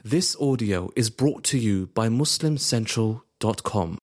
This audio is brought to you by MuslimCentral.com.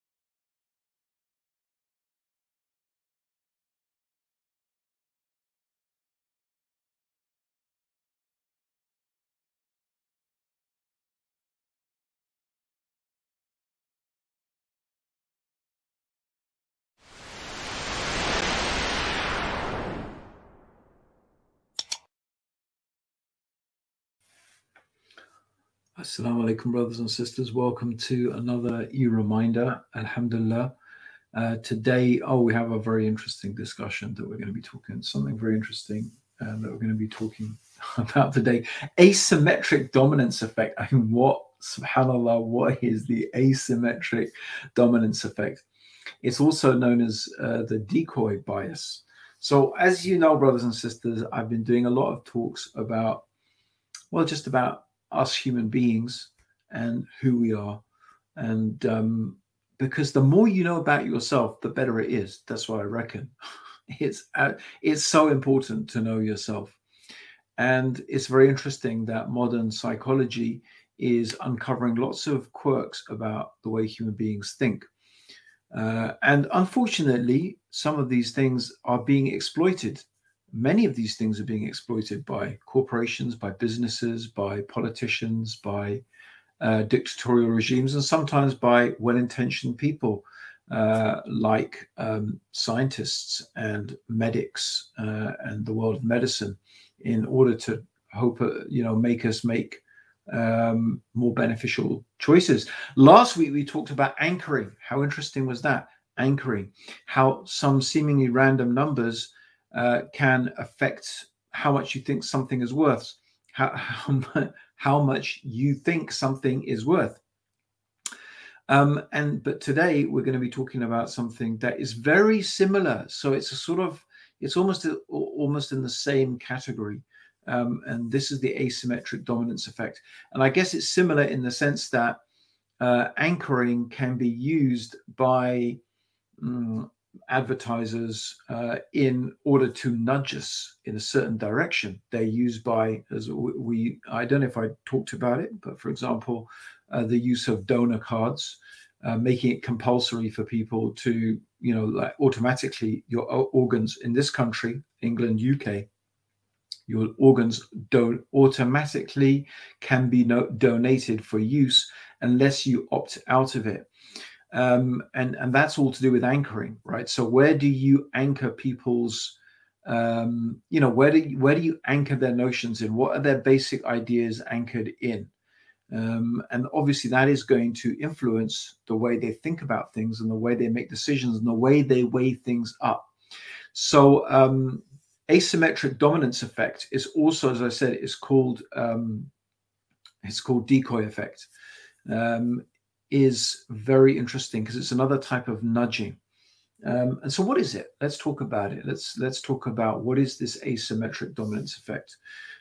Assalamu alaikum, brothers and sisters. Welcome to another e-reminder. Alhamdulillah. Today, we have a very interesting discussion that we're going to be talking, something very interesting that we're going to be talking about today. Asymmetric dominance effect. I mean, subhanAllah, what is the asymmetric dominance effect? It's also known as the decoy bias. So as you know, brothers and sisters, I've been doing a lot of talks about, just about us human beings and who we are. And because the more you know about yourself, the better it is. That's what I reckon. It's so important to know yourself. And it's very interesting that modern psychology is uncovering lots of quirks about the way human beings think. And unfortunately, some of these things are being exploited. Many of these things are being exploited by corporations, by businesses, by politicians, by dictatorial regimes, and sometimes by well-intentioned people like scientists and medics and the world of medicine, in order to make us make more beneficial choices. Last week we talked about anchoring. How interesting was that? Anchoring, how some seemingly random numbers can affect how much you think something is worth, how much you think something is worth. But today we're going to be talking about something that is very similar. So it's almost in the same category. And this is the asymmetric dominance effect. And I guess it's similar in the sense that anchoring can be used by advertisers in order to nudge us in a certain direction. They're used by, I don't know if I talked about it, but for example, the use of donor cards, making it compulsory for people to, like automatically your organs in this country, England, UK, your organs don't automatically can be donated for use unless you opt out of it. And that's all to do with anchoring, right? So where do you anchor people's, where do you anchor their notions in? What are their basic ideas anchored in? And obviously that is going to influence the way they think about things and the way they make decisions and the way they weigh things up. So asymmetric dominance effect is also, as I said, it's called decoy effect. Is very interesting because it's another type of nudging. And so what is it? Let's talk about it. Let's talk about what is this asymmetric dominance effect.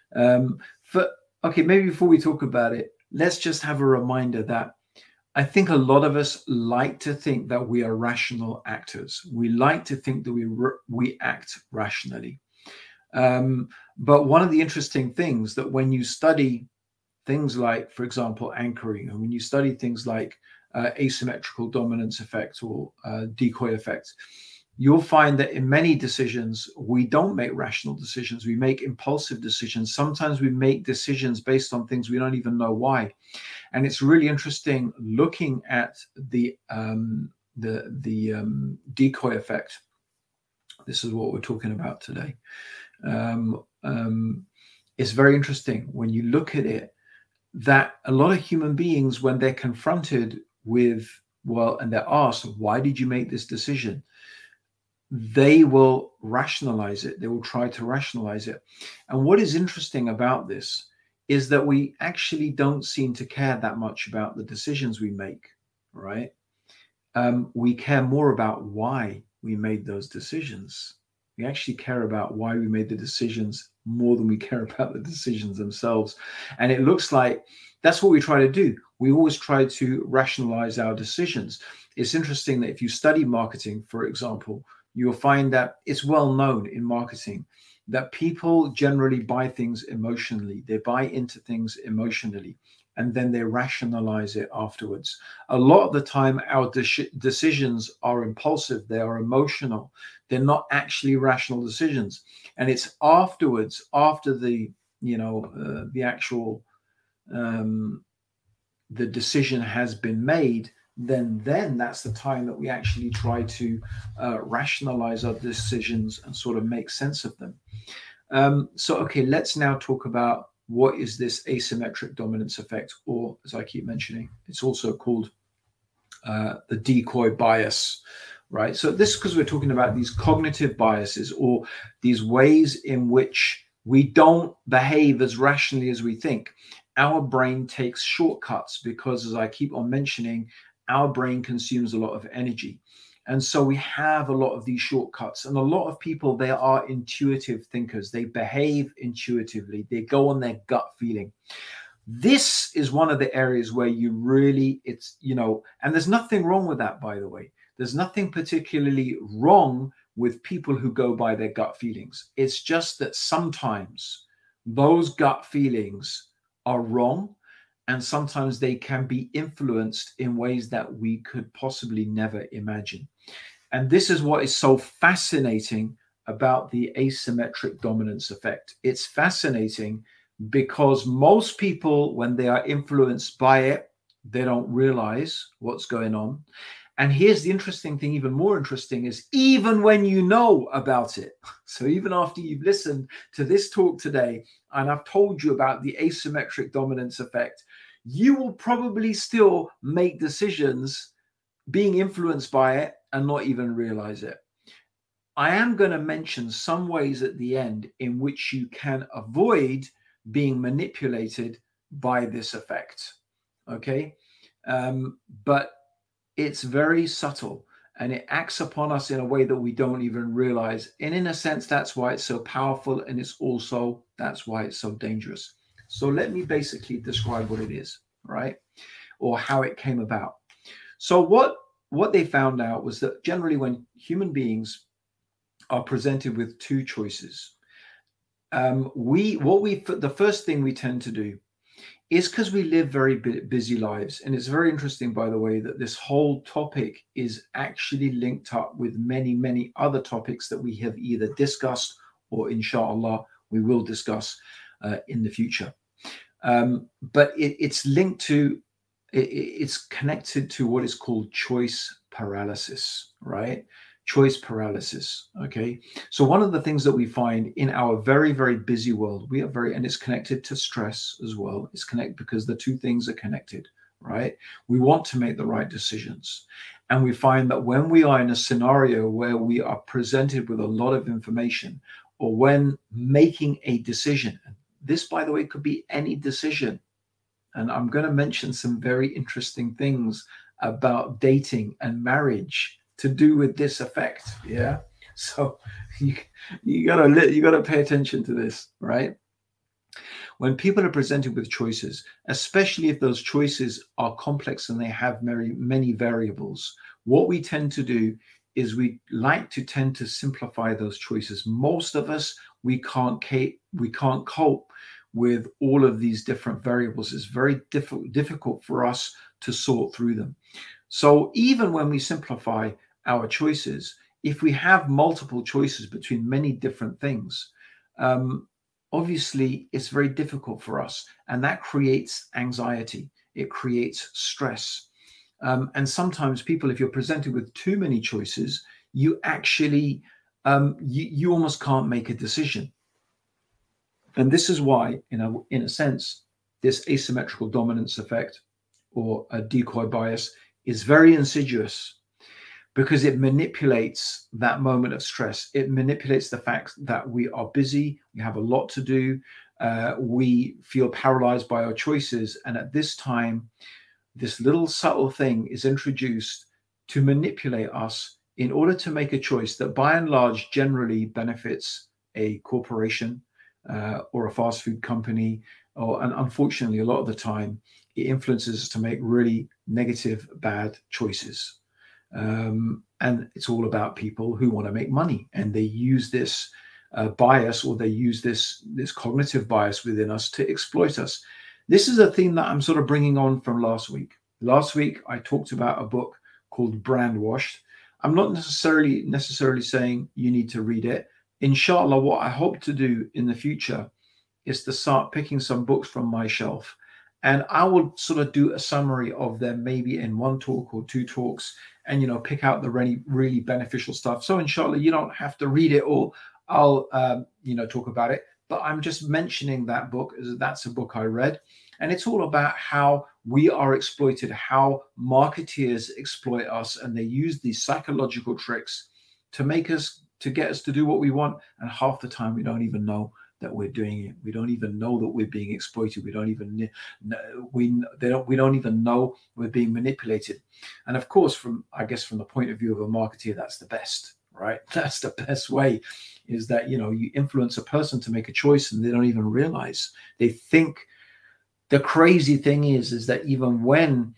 Maybe before we talk about it, let's just have a reminder that I think a lot of us like to think that we are rational actors. We like to think that we act rationally. But one of the interesting things that when you study things like, for example, anchoring, and when you study things like asymmetrical dominance effect or decoy effect, you'll find that in many decisions, we don't make rational decisions. We make impulsive decisions. Sometimes we make decisions based on things we don't even know why. And it's really interesting looking at the decoy effect. This is what we're talking about today. It's very interesting when you look at it, that a lot of human beings, when they're confronted with, and they're asked, why did you make this decision? They will rationalize it. They will try to rationalize it. And what is interesting about this is that we actually don't seem to care that much about the decisions we make, right? We care more about why we made those decisions. We actually care about why we made the decisions more than we care about the decisions themselves. And it looks like that's what we try to do. We always try to rationalize our decisions. It's interesting that if you study marketing, for example, you'll find that it's well known in marketing that people generally buy things emotionally. They buy into things emotionally. and then they rationalize it afterwards. A lot of the time, our decisions are impulsive, they are emotional, they're not actually rational decisions. And it's afterwards, after the, the actual, the decision has been made, then that's the time that we actually try to rationalize our decisions and sort of make sense of them. Okay, let's now talk about what is this asymmetric dominance effect, or as I keep mentioning, it's also called the decoy bias, right? So this, because we're talking about these cognitive biases, or these ways in which we don't behave as rationally as we think. Our brain takes shortcuts because, as I keep on mentioning, our brain consumes a lot of energy. And so we have a lot of these shortcuts. And a lot of people, they are intuitive thinkers. They behave intuitively. They go on their gut feeling. This is one of the areas where you really, and there's nothing wrong with that, by the way. There's nothing particularly wrong with people who go by their gut feelings. It's just that sometimes those gut feelings are wrong, and sometimes they can be influenced in ways that we could possibly never imagine. And this is what is so fascinating about the asymmetric dominance effect. It's fascinating because most people, when they are influenced by it, they don't realize what's going on. And here's the interesting thing, even more interesting, is even when you know about it, so even after you've listened to this talk today, and I've told you about the asymmetric dominance effect, you will probably still make decisions being influenced by it and not even realize it. I am going to mention some ways at the end in which you can avoid being manipulated by this effect. Okay. But it's very subtle and it acts upon us in a way that we don't even realize. And in a sense, that's why it's so powerful. And that's why it's so dangerous. So let me basically describe what it is, right? Or how it came about. So what they found out was that generally when human beings are presented with two choices, the first thing we tend to do is, because we live very busy lives, and it's very interesting, by the way, that this whole topic is actually linked up with many, many other topics that we have either discussed or, inshallah, we will discuss in the future. But it's linked to, it's connected to what is called choice paralysis, right? Choice paralysis. Okay. So one of the things that we find in our very, very busy world, and it's connected to stress as well. It's connected because the two things are connected, right? We want to make the right decisions. And we find that when we are in a scenario where we are presented with a lot of information, or when making a decision, and this, by the way, could be any decision. And I'm going to mention some very interesting things about dating and marriage to do with this effect. Yeah. So you gotta pay attention to this, right? When people are presented with choices, especially if those choices are complex and they have many variables, what we tend to do is we tend to simplify those choices. Most of us, we can't cope with all of these different variables. It's very difficult for us to sort through them. So even when we simplify our choices, if we have multiple choices between many different things, obviously it's very difficult for us, and that creates anxiety. It creates stress. And sometimes people, if you're presented with too many choices, you actually, you almost can't make a decision. And this is why, in a sense, this asymmetrical dominance effect, or a decoy bias, is very insidious, because it manipulates that moment of stress. It manipulates the fact that we are busy, we have a lot to do, we feel paralyzed by our choices. And at this time, this little subtle thing is introduced to manipulate us in order to make a choice that by and large generally benefits a corporation or a fast food company, and unfortunately a lot of the time it influences us to make really negative, bad choices. And it's all about people who want to make money, and they use this bias, or they use this cognitive bias within us to exploit us. This is a theme that I'm sort of bringing on from last week. Last week, I talked about a book called Brandwashed. I'm not necessarily saying you need to read it. Inshallah, what I hope to do in the future is to start picking some books from my shelf. And I will sort of do a summary of them, maybe in one talk or two talks, and pick out the really beneficial stuff. So inshallah, you don't have to read it all. I'll talk about it, but I'm just mentioning that book as that's a book I read, and it's all about how we are exploited, how marketeers exploit us, and they use these psychological tricks to get us to do what we want, and half the time we don't even know that we're doing it. We don't even know that we're being exploited. We don't even know we're being manipulated. And of course, from the point of view of a marketeer, that's the best, right? That's the best way, is that you influence a person to make a choice and they don't even realize. They think. The crazy thing is that even when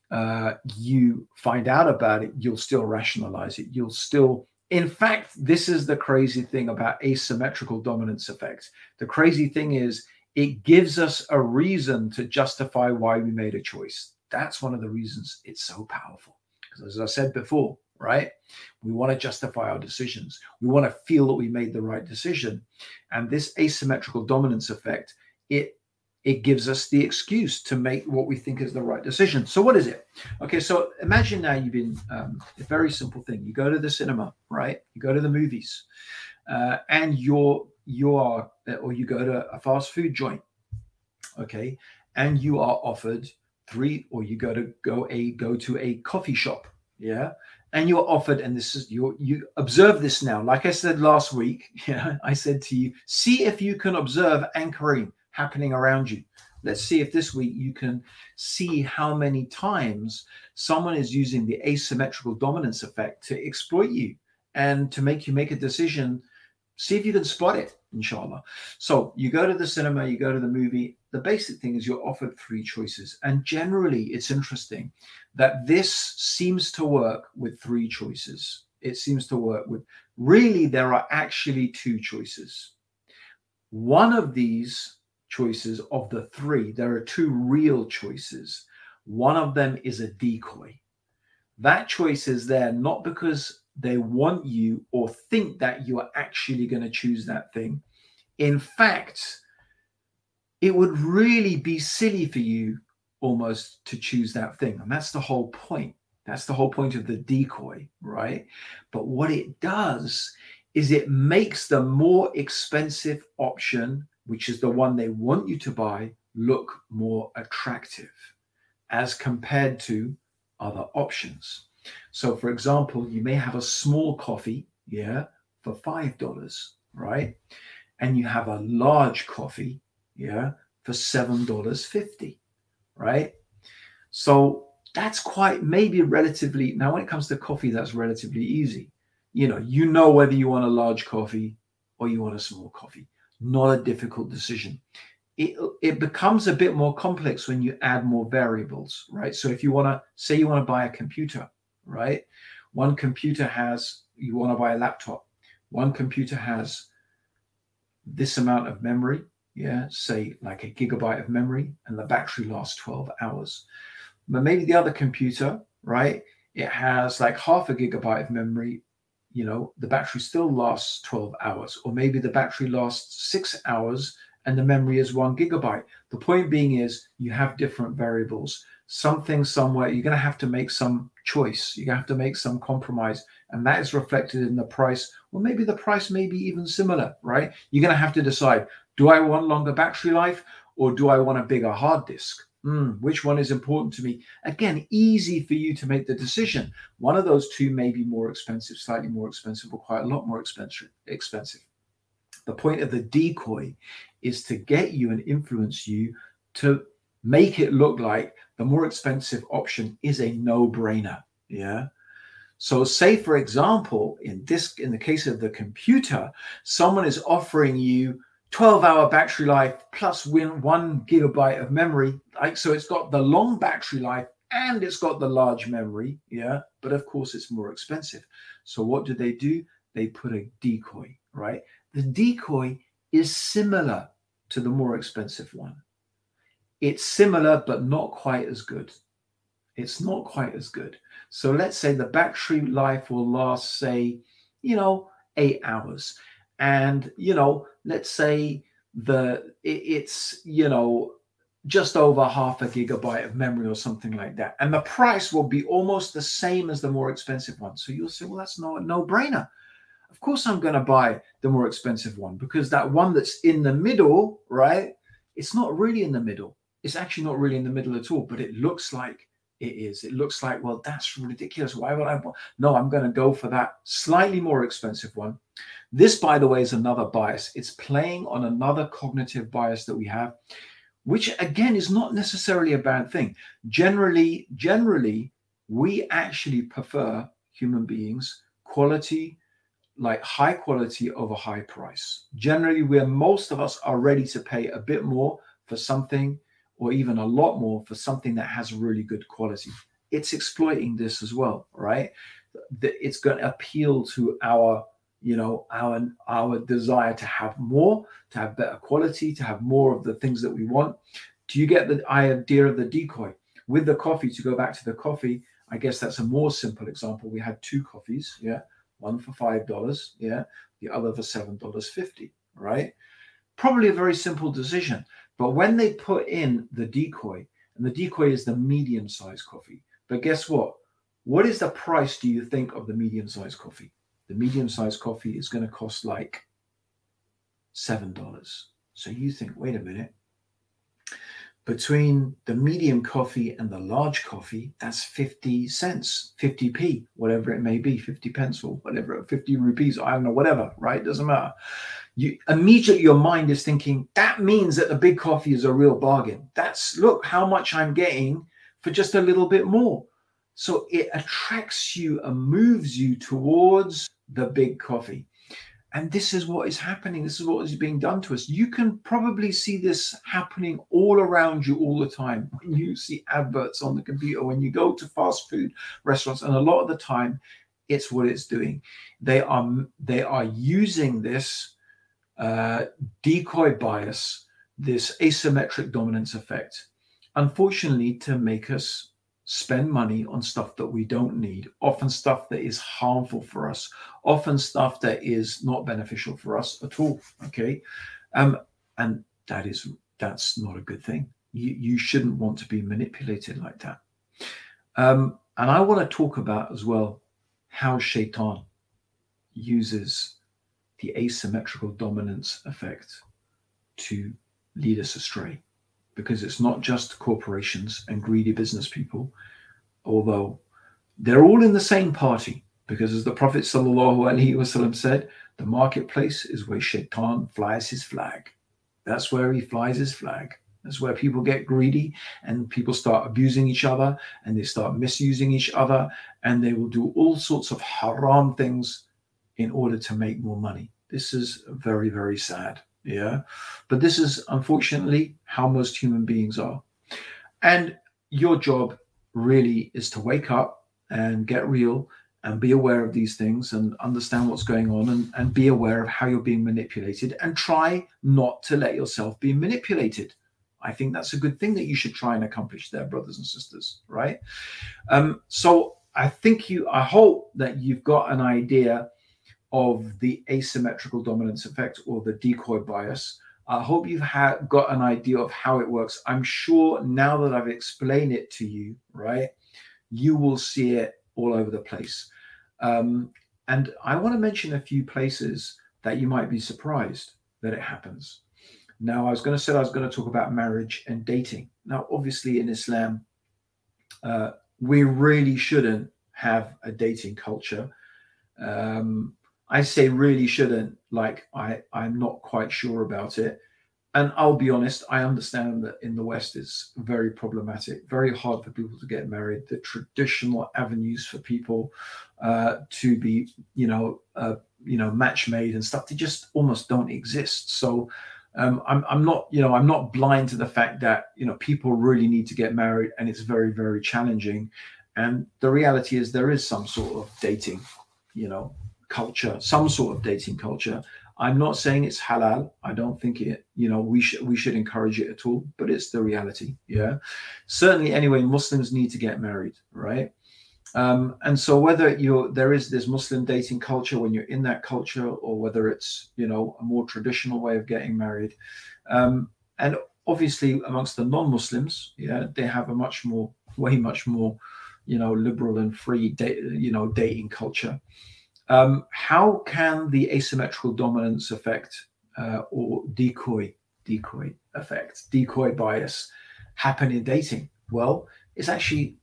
you find out about it, you'll still rationalize it. In fact, this is the crazy thing about asymmetrical dominance effect. The crazy thing is it gives us a reason to justify why we made a choice. That's one of the reasons it's so powerful. Because as I said before, right, we want to justify our decisions. We want to feel that we made the right decision. And this asymmetrical dominance effect, it gives us the excuse to make what we think is the right decision. So what is it? Okay, so imagine now you've been, a very simple thing. You go to the cinema, right? You go to the movies, and you go to a fast food joint, okay? And you are offered or you go to a coffee shop, yeah? And you're offered, and this is, you observe this now. Like I said last week, yeah, I said to you, see if you can observe anchoring happening around you. Let's see if this week you can see how many times someone is using the asymmetrical dominance effect to exploit you and to make you make a decision. See if you can spot it, inshallah. So you go to the cinema, you go to the movie. The basic thing is you're offered three choices. And generally, it's interesting that this seems to work with three choices. It seems to work with, really, there are actually two choices. One of these choices of the three, there are two real choices. One of them is a decoy. That choice is there not because they want you or think that you are actually going to choose that thing. In fact, it would really be silly for you almost to choose that thing. And that's the whole point. That's the whole point of the decoy, right? But what it does is it makes the more expensive option, which is the one they want you to buy, look more attractive as compared to other options. So, for example, you may have a small coffee, yeah, for $5, right? And you have a large coffee, yeah, for $7.50, right? So that's quite maybe relatively, now when it comes to coffee, that's relatively easy. You know whether you want a large coffee or you want a small coffee. Not a difficult decision. It becomes a bit more complex when you add more variables, right? So if you want to buy a computer, right? You want to buy a laptop. One computer has this amount of memory, yeah, say like a gigabyte of memory, and the battery lasts 12 hours. But maybe the other computer, right, it has like half a gigabyte of memory, the battery still lasts 12 hours, or maybe the battery lasts 6 hours and the memory is 1 gigabyte. The point being is you have different variables. Something somewhere, you're going to have to make some choice. You're going to have to make some compromise, and that is reflected in the price. Or maybe the price may be even similar, right? You're going to have to decide, do I want longer battery life or do I want a bigger hard disk? Which one is important to me? Again, easy for you to make the decision. One of those two may be more expensive, slightly more expensive, or quite a lot more expensive. The point of the decoy is to get you and influence you to make it look like the more expensive option is a no-brainer. Yeah. So say, for example, in the case of the computer, someone is offering you 12-hour battery life plus 1 gigabyte of memory. So it's got the long battery life and it's got the large memory. Yeah. But of course, it's more expensive. So what do? They put a decoy, right? The decoy is similar to the more expensive one. it's similar, but not quite as good. It's not quite as good. So let's say the battery life will last, say, 8 hours. And, let's say it's, just over half a gigabyte of memory or something like that. And the price will be almost the same as the more expensive one. So you'll say, well, that's not a no-brainer. Of course, I'm going to buy the more expensive one, because that one that's in the middle, right? It's not really in the middle. It's actually not really in the middle at all, but it looks like it is. It looks like, well, that's ridiculous. Why would I want? No, I'm going to go for that slightly more expensive one. This, by the way, is another bias. It's playing on another cognitive bias that we have, which again is not necessarily a bad thing. Generally, we actually prefer, human beings, quality, like high quality over high price. Generally, most of us are ready to pay a bit more for something, or even a lot more for something that has really good quality. It's exploiting this as well, right? It's going to appeal to our desire to have more, to have better quality, to have more of the things that we want. Do you get the idea of the decoy? With the coffee, to go back to the coffee, I guess that's a more simple example. We had 2 coffees, one for $5, the other for $7.50, right? Probably a very simple decision. But when they put in the decoy, and the decoy is the medium-sized coffee, but guess what? What is the price, do you think, of the medium-sized coffee? The medium-sized coffee is going to cost like $7. So you think, wait a minute, between the medium coffee and the large coffee, that's 50 cents, 50p, whatever it may be, 50 pence or whatever, 50 rupees, I don't know, whatever, right? Doesn't matter. You immediately, your mind is thinking, that means that the big coffee is a real bargain. Look how much I'm getting for just a little bit more. So it attracts you and moves you towards the big coffee. And this is what is happening. This is what is being done to us. You can probably see this happening all around you all the time. When you see adverts on the computer, when you go to fast food restaurants, and a lot of the time, it's what it's doing. They are using this decoy bias, this asymmetric dominance effect, unfortunately, to make us spend money on stuff that we don't need, often stuff that is harmful for us, often stuff that is not beneficial for us at all. Okay. And that's not a good thing. You shouldn't want to be manipulated like that. And I want to talk about as well how Shaitan uses the asymmetrical dominance effect to lead us astray. Because it's not just corporations and greedy business people, although they're all in the same party. Because as the Prophet ﷺ said, the marketplace is where Shaitan flies his flag. That's where he flies his flag. That's where people get greedy and people start abusing each other and they start misusing each other, and they will do all sorts of haram things in order to make more money. This is very, very sad. Yeah, but this is unfortunately how most human beings are. And your job really is to wake up and get real and be aware of these things and understand what's going on, and be aware of how you're being manipulated, and try not to let yourself be manipulated. I think that's a good thing that you should try and accomplish there, brothers and sisters, right? So I hope that you've got an idea of the asymmetrical dominance effect, or the decoy bias. I hope you've got an idea of how it works. I'm sure now that I've explained it to you, right, you will see it all over the place. And I want to mention a few places that you might be surprised that it happens. Now, I was going to talk about marriage and dating. Now, obviously in Islam, we really shouldn't have a dating culture. I say really shouldn't, like I'm not quite sure about it. And I'll be honest, I understand that in the West it's very problematic, very hard for people to get married. The traditional avenues for people to be, match made and stuff, they just almost don't exist. So I'm not blind to the fact that, people really need to get married, and it's very, very challenging. And the reality is there is some sort of dating, culture, some sort of dating culture. I'm not saying it's halal. I don't think it, we should encourage it at all, but it's the reality. Yeah. Certainly anyway, Muslims need to get married, right? And so whether there is this Muslim dating culture when you're in that culture, or whether it's, a more traditional way of getting married. And obviously amongst the non-Muslims, yeah, they have a way much more, liberal and free, dating culture. How can the asymmetrical dominance effect or decoy effect, decoy bias happen in dating? Well, it's actually,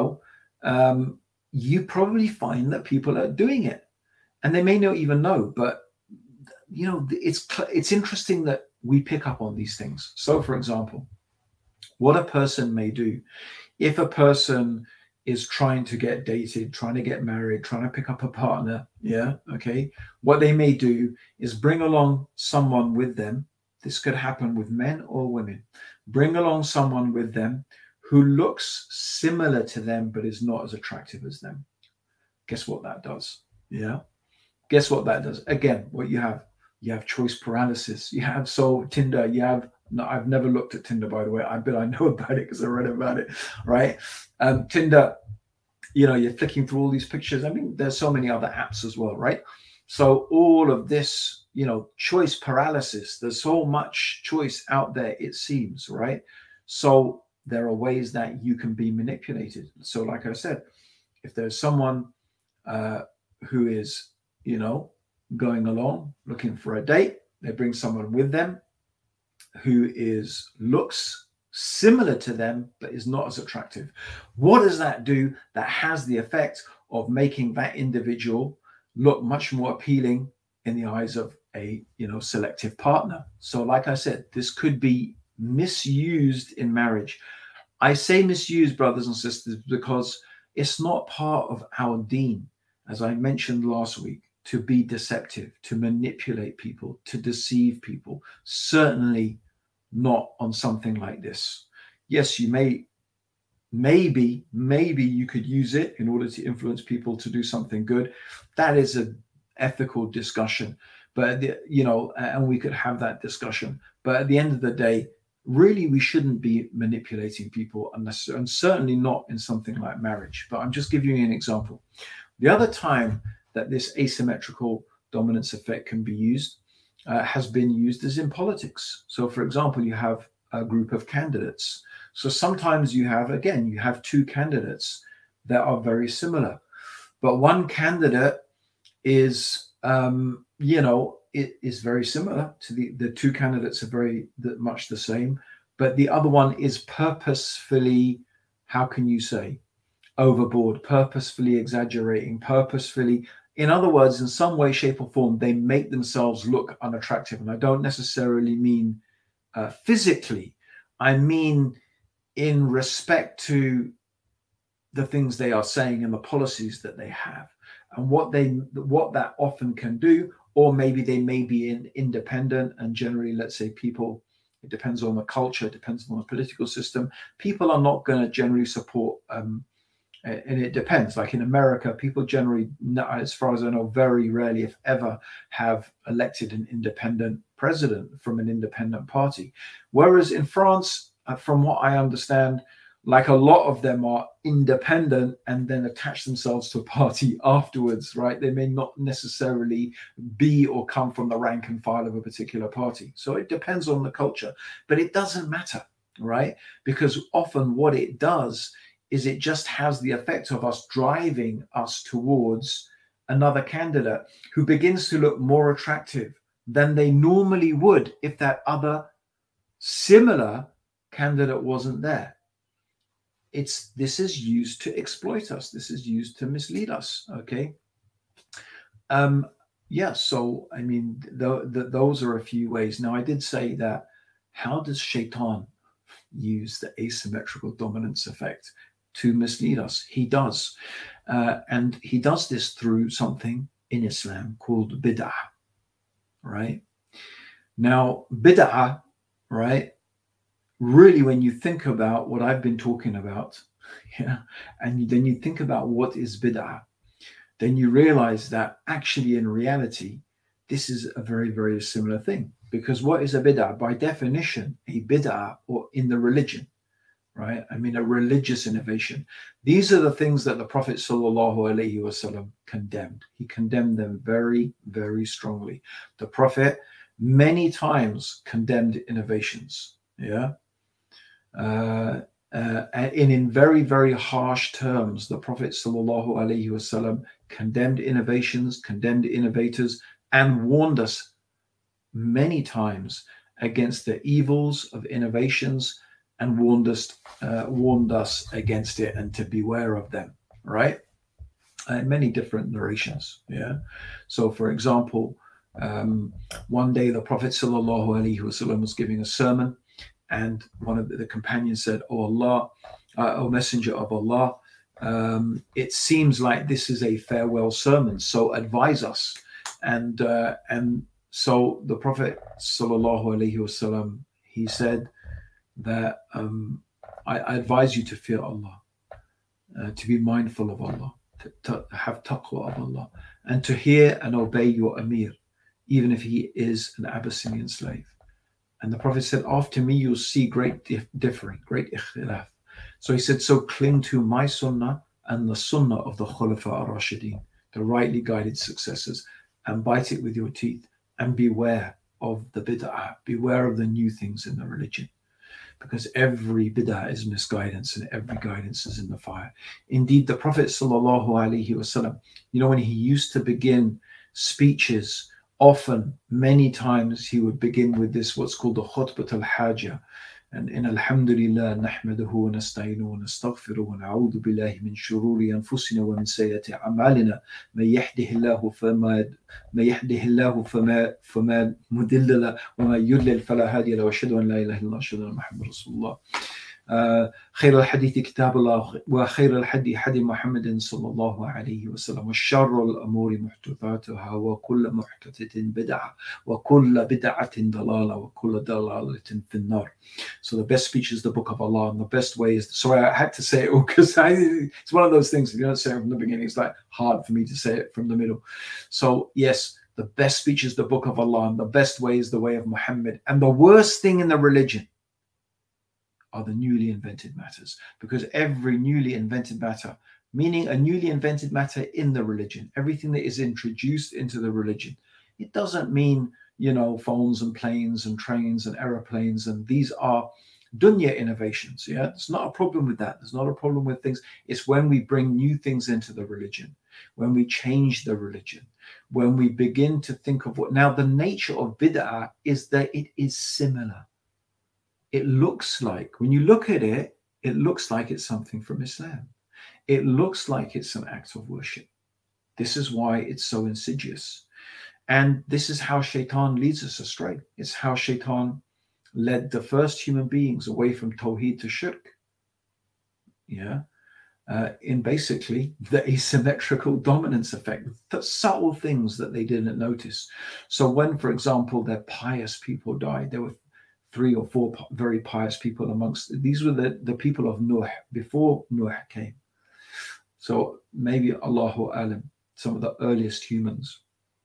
you probably find that people are doing it, and they may not even know, but it's interesting that we pick up on these things. So, for example, what a person may do if a person is trying to get dated, trying to get married, trying to pick up a partner. Yeah. Okay. What they may do is bring along someone with them. This could happen with men or women. Bring along someone with them who looks similar to them, but is not as attractive as them. Guess what that does? Yeah. Guess what that does? Again, what you have choice paralysis. You have Tinder. I've never looked at Tinder, by the way. But I know about it because I read about it, right? Tinder, you're flicking through all these pictures. I mean, there's so many other apps as well, right? So all of this, choice paralysis, there's so much choice out there, it seems, right? So there are ways that you can be manipulated. So like I said, if there's someone who is, going along looking for a date, they bring someone with them who looks similar to them but is not as attractive. What does that do? That has the effect of making that individual look much more appealing in the eyes of a selective partner. So like I said, this could be misused in marriage. I say misused, brothers and sisters, because it's not part of our deen, as I mentioned last week, to be deceptive, to manipulate people, to deceive people. Certainly not on something like this. Yes, you maybe you could use it in order to influence people to do something good. That is an ethical discussion, but and we could have that discussion. But at the end of the day, really, we shouldn't be manipulating people unless, and certainly not in something like marriage. But I'm just giving you an example. The other time that this asymmetrical dominance effect can be used has been used as in politics. So, for example, you have a group of candidates. So sometimes you have two candidates that are very similar, but one candidate is, it is very similar to the two candidates are very much the same, but the other one is purposefully, how can you say, overboard, purposefully exaggerating, purposefully. In other words, in some way, shape, or form, they make themselves look unattractive. And I don't necessarily mean physically. I mean in respect to the things they are saying and the policies that they have, and what that often can do. Or maybe they may be independent, and generally, let's say people, it depends on the culture, it depends on the political system. People are not going to generally support and it depends. Like in America, people generally, as far as I know, very rarely, if ever, have elected an independent president from an independent party. Whereas in France, from what I understand, like a lot of them are independent and then attach themselves to a party afterwards, right? They may not necessarily be or come from the rank and file of a particular party. So it depends on the culture, but it doesn't matter, right? Because often what it does is it just has the effect of us driving us towards another candidate who begins to look more attractive than they normally would if that other similar candidate wasn't there. This is used to exploit us. This is used to mislead us. Okay. So I mean, those are a few ways. Now, I did say that. How does Shaitan use the asymmetrical dominance effect to mislead us? He does, and he does this through something in Islam called bid'ah. Right now, bid'ah, right? Really, when you think about what I've been talking about, and then you think about what is bid'ah, then you realize that actually in reality, this is a very, very similar thing. Because what is a bid'ah? By definition, a bid'ah, or in the religion, right? I mean, a religious innovation. These are the things that the Prophet ﷺ condemned. He condemned them very, very strongly. The Prophet many times condemned innovations, yeah? And in very, very harsh terms, the Prophet ﷺ condemned innovations, condemned innovators, and warned us many times against the evils of innovations, and warned us against it and to beware of them, right? In many different narrations, yeah. So, for example, one day the Prophet ﷺ was giving a sermon, and one of the companions said, "Oh Allah, O Messenger of Allah, it seems like this is a farewell sermon, so advise us." And so the Prophet ﷺ, he said that I advise you to fear Allah, to be mindful of Allah, to have taqwa of Allah, and to hear and obey your Amir, even if he is an Abyssinian slave. And the Prophet said, after me, you'll see great differing, great ikhtilaf. So he said, so cling to my sunnah and the sunnah of the Khulafa ar-Rashidin, the rightly guided successors, and bite it with your teeth, and beware of the bid'ah, beware of the new things in the religion. Because every bid'ah is misguidance, and every guidance is in the fire. Indeed, the Prophet ﷺ, when he used to begin speeches, often, many times, he would begin with this, what's called the khutbat al-hajah. And in Alhamdulillah, nahmaduhu wa nasta'inu wa nastaghfiruhu wa na'udhu billahi min shururi anfusina wa min sayyati a'malina. Man yahdihillahu fama mudilla lahu wa man yudlil fala hadiya lahu. Wa ashhadu an la ilaha illallah wa ashhadu anna Muhammadan Rasulullah. خير الحديث كتاب الله وخير الحدي حدي محمد صلى الله عليه وسلم وشر الأمور محدثاتها وكل محدثة بدعة وكل بدعة ضلالة وكل ضلالة في النار. So the best speech is the book of Allah, and the best way is, sorry, I had to say it all because it's one of those things, if you don't say it from the beginning, it's like hard for me to say it from the middle. So yes, the best speech is the book of Allah, and the best way is the way of Muhammad. And the worst thing in the religion are the newly invented matters, because every newly invented matter, meaning a newly invented matter in the religion, everything that is introduced into the religion, it doesn't mean, phones and planes and trains and aeroplanes, and these are dunya innovations. Yeah, there's not a problem with that. There's not a problem with things. It's when we bring new things into the religion, when we change the religion, when we begin to think of what. Now, the nature of bid'ah is that it is similar. It looks like, when you look at it, it looks like it's something from Islam. It looks like it's an act of worship. This is why it's so insidious. And this is how Shaitan leads us astray. It's how Shaitan led the first human beings away from Tawheed to Shirk. Yeah. In basically the asymmetrical dominance effect, the subtle things that they didn't notice. So when, for example, their pious people died, there were 3 or 4 very pious people amongst. These were the people of Nuh, before Nuh came. So maybe Allahu Alam, some of the earliest humans.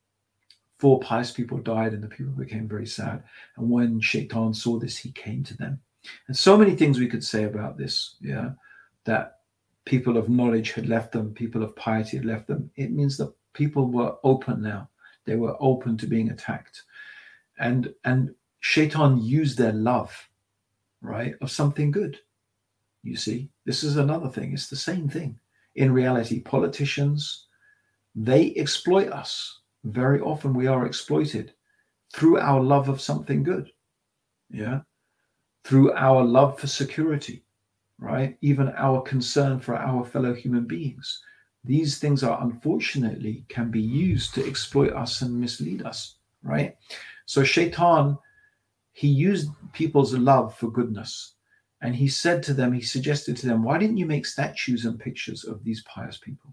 4 pious people died, and the people became very sad. And when Shaitan saw this, he came to them. And so many things we could say about this, yeah, that people of knowledge had left them, people of piety had left them. It means that people were open now. They were open to being attacked. And Shaitan used their love, right, of something good. You see, this is another thing. It's the same thing. In reality, politicians, they exploit us. Very often we are exploited through our love of something good. Yeah. Through our love for security, right? Even our concern for our fellow human beings. These things are, unfortunately, can be used to exploit us and mislead us, right? So Shaitan, he used people's love for goodness. And he suggested to them, why didn't you make statues and pictures of these pious people?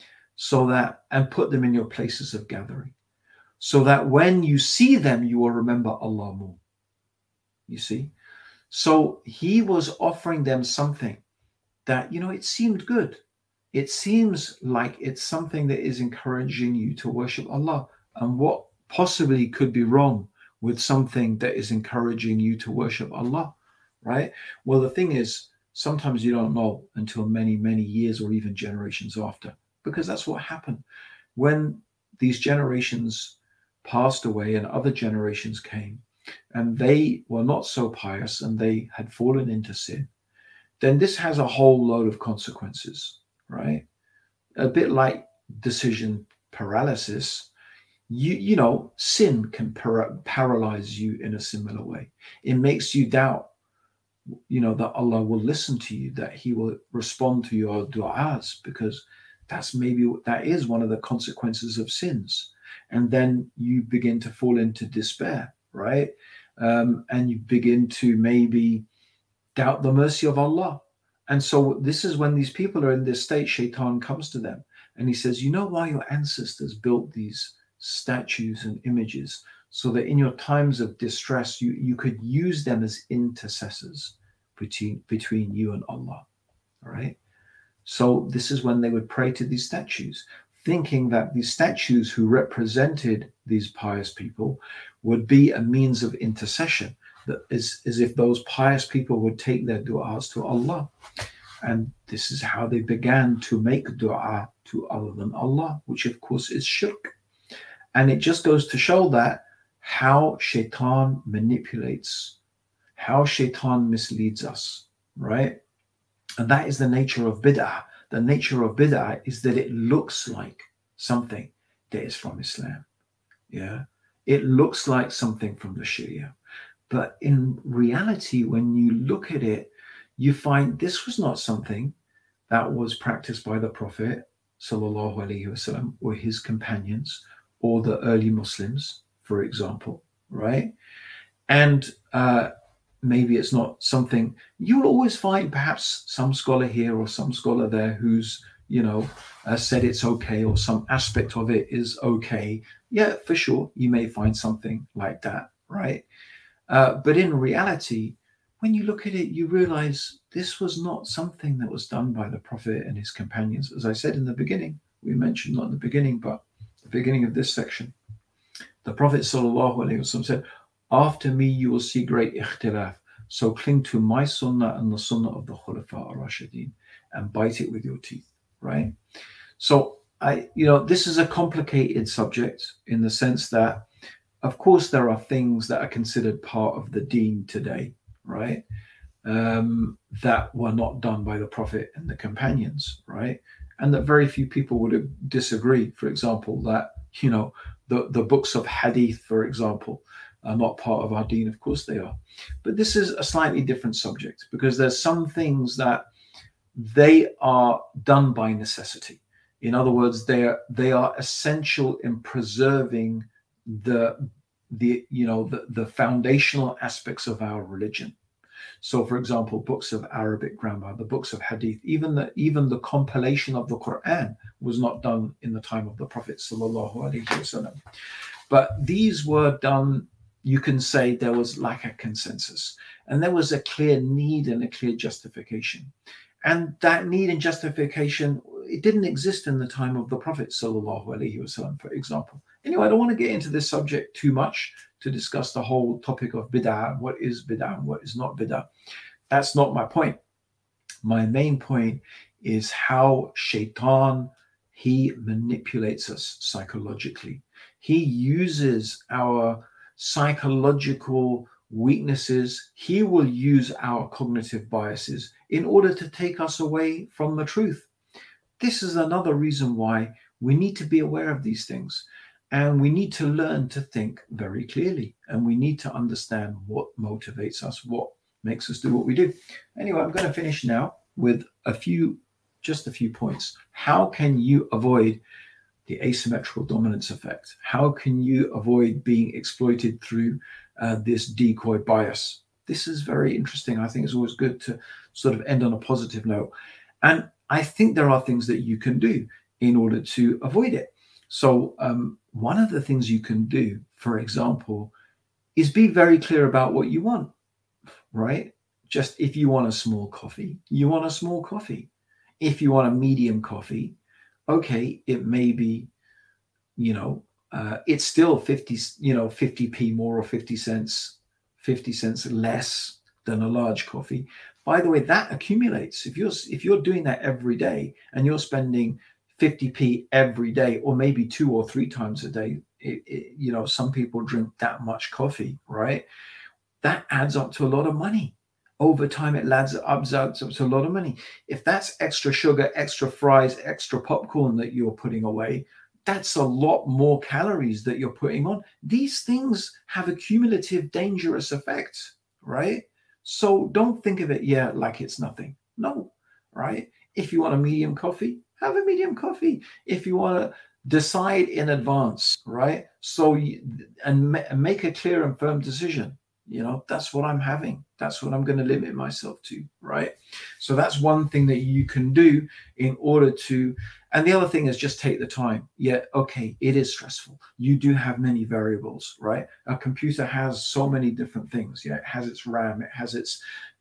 And put them in your places of gathering. So that when you see them, you will remember Allah more. You see? So he was offering them something that, it seemed good. It seems like it's something that is encouraging you to worship Allah. And what possibly could be wrong with something that is encouraging you to worship Allah, right? Well, the thing is, sometimes you don't know until many, many years or even generations after, because that's what happened. When these generations passed away and other generations came, and they were not so pious and they had fallen into sin, then this has a whole load of consequences, right? A bit like decision paralysis. You know, sin can paralyze you in a similar way. It makes you doubt, that Allah will listen to you, that He will respond to your du'as, because that is one of the consequences of sins. And then you begin to fall into despair, right? And you begin to maybe doubt the mercy of Allah. And so this is when these people are in this state, Shaitan comes to them and he says, you know why your ancestors built these statues and images? So that in your times of distress, you could use them as intercessors between you and Allah. All right. So this is when they would pray to these statues, thinking that these statues who represented these pious people would be a means of intercession, that is as if those pious people would take their du'as to Allah. And this is how they began to make du'a to other than Allah, which of course is shirk. And it just goes to show that how Shaitan manipulates, how Shaitan misleads us, right? And that is the nature of bid'ah. The nature of bid'ah is that it looks like something that is from Islam. Yeah. It looks like something from the Sharia. But in reality, when you look at it, you find this was not something that was practiced by the Prophet sallallahu alaihi wasallam or his companions or the early Muslims, for example, right? And maybe it's not something you'll always find, perhaps some scholar here or some scholar there who's, said it's okay, or some aspect of it is okay. Yeah, for sure. You may find something like that, right? But in reality, when you look at it, you realize this was not something that was done by the Prophet and his companions. As I said in the beginning, we mentioned not in the beginning, but the beginning of this section, the Prophet ﷺ said, after me, you will see great ikhtilaf. So cling to my sunnah and the sunnah of the Khulafa ar-Rashidin and bite it with your teeth, right? So this is a complicated subject in the sense that, of course, there are things that are considered part of the deen today, right? That were not done by the Prophet and the companions, right? And that very few people would disagree. For example, that, the books of hadith, for example, are not part of our deen. Of course they are. But this is a slightly different subject because there's some things that they are done by necessity. In other words, they are essential in preserving the foundational aspects of our religion. So, for example, books of Arabic grammar, the books of hadith, even the compilation of the Quran was not done in the time of the Prophet sallallahu alaihi wasallam. But these were done. You can say there was like a consensus, and there was a clear need and a clear justification. And that need and justification, it didn't exist in the time of the Prophet sallallahu alaihi wasallam, for example. Anyway, I don't want to get into this subject too much to discuss the whole topic of bid'ah, what is bid'ah and what is not bid'ah. That's not my point. My main point is how Shaitan, he manipulates us psychologically. He uses our psychological weaknesses. He will use our cognitive biases in order to take us away from the truth. This is another reason why we need to be aware of these things. And we need to learn to think very clearly. And we need to understand what motivates us, what makes us do what we do. Anyway, I'm going to finish now with just a few points. How can you avoid the asymmetrical dominance effect? How can you avoid being exploited through this decoy bias? This is very interesting. I think it's always good to sort of end on a positive note. And I think there are things that you can do in order to avoid it. So one of the things you can do, for example, is be very clear about what you want, right? Just if you want a small coffee, you want a small coffee. If you want a medium coffee, okay, it may be, it's still 50p more or 50 cents less than a large coffee. By the way, that accumulates. If you're doing that every day and you're spending 50p every day, or maybe 2 or 3 times a day, some people drink that much coffee, right? That adds up to a lot of money. Over time, it adds up to a lot of money. If that's extra sugar, extra fries, extra popcorn that you're putting away, that's a lot more calories that you're putting on. These things have a cumulative dangerous effect, right? So don't think of it, like it's nothing. No, right? If you want a medium coffee, have a medium coffee. If you want to decide in advance, right? So make a clear and firm decision. That's what I'm having. That's what I'm going to limit myself to, right? So that's one thing that you can do in order to, and the other thing is just take the time. Okay, it is stressful. You do have many variables, right? A computer has so many different things. It has its RAM, it has its,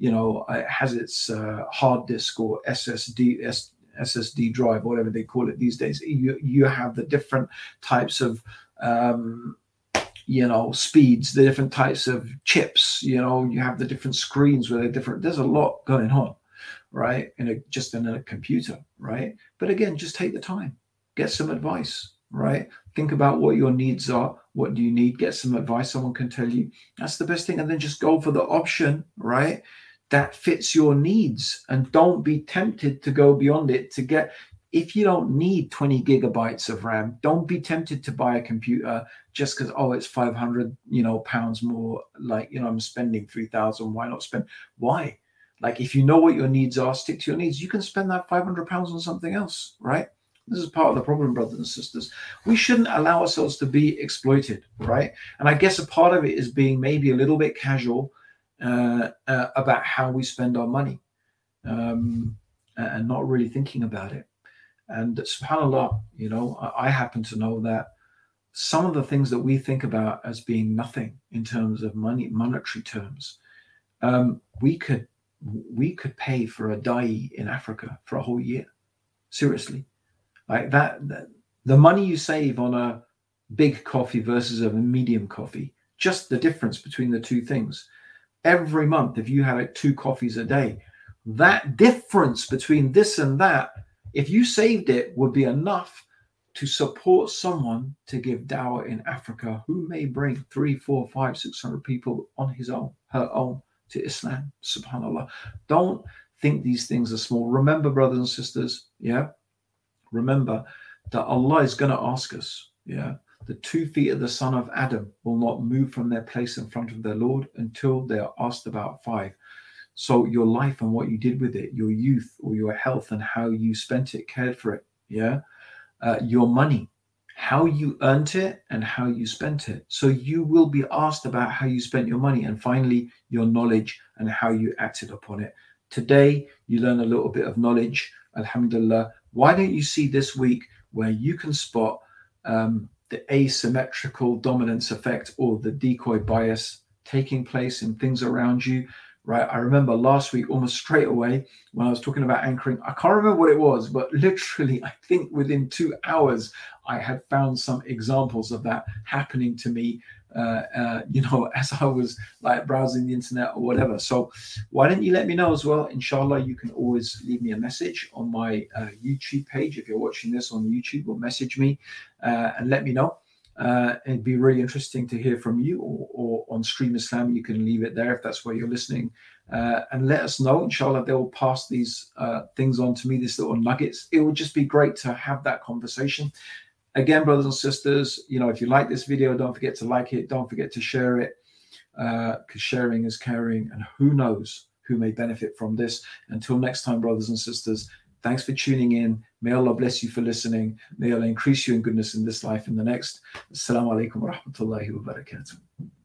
hard disk or SSD drive, whatever they call it these days. You have the different types of speeds, the different types of chips, you have the different screens where they're different. There's a lot going on, right? In a computer, right? But again, just take the time, get some advice, right? Think about what your needs are. What do you need? Get some advice. Someone can tell you. That's the best thing. And then just go for the option, right, that fits your needs, and don't be tempted to go beyond it to get. If you don't need 20 gigabytes of RAM, don't be tempted to buy a computer just because, it's 500, pounds more. I'm spending 3,000. Why not spend? Why? If you know what your needs are, stick to your needs. You can spend that 500 pounds on something else, right? This is part of the problem, brothers and sisters. We shouldn't allow ourselves to be exploited, right? And I guess a part of it is being maybe a little bit casual about how we spend our money, and not really thinking about it. And subhanAllah, I happen to know that some of the things that we think about as being nothing in terms of money, monetary terms, we could pay for a dai in Africa for a whole year. Seriously. Like that, the money you save on a big coffee versus a medium coffee, just the difference between the two things. Every month, if you had 2 coffees a day, that difference between this and that, if you saved it, would be enough to support someone to give dawah in Africa who may bring 300, 400, 500, 600 people on her own to Islam. Subhanallah. Don't think these things are small. Remember, brothers and sisters, remember that Allah is going to ask us, the 2 feet of the son of Adam will not move from their place in front of their Lord until they are asked about 5. So your life and what you did with it, your youth or your health and how you spent it, cared for it, your money, how you earned it and how you spent it. So you will be asked about how you spent your money, and finally your knowledge and how you acted upon it. Today, you learn a little bit of knowledge, alhamdulillah. Why don't you see this week where you can spot the asymmetrical dominance effect or the decoy bias taking place in things around you? Right. I remember last week, almost straight away, when I was talking about anchoring, I can't remember what it was, but literally, I think within 2 hours, I had found some examples of that happening to me, as I was browsing the internet or whatever. So why don't you let me know as well? Inshallah, you can always leave me a message on my YouTube page. If you're watching this on YouTube, or message me and let me know. It'd be really interesting to hear from you, or on Stream Islam, you can leave it there if that's where you're listening, and let us know. Inshallah, they will pass these things on to me, these little nuggets. It would just be great to have that conversation. Again, brothers and sisters, if you like this video, don't forget to like it. Don't forget to share it, because sharing is caring, and who knows who may benefit from this. Until next time, brothers and sisters, thanks for tuning in. May Allah bless you for listening. May Allah increase you in goodness in this life and the next. Assalamu alaikum wa rahmatullahi wa barakatuh.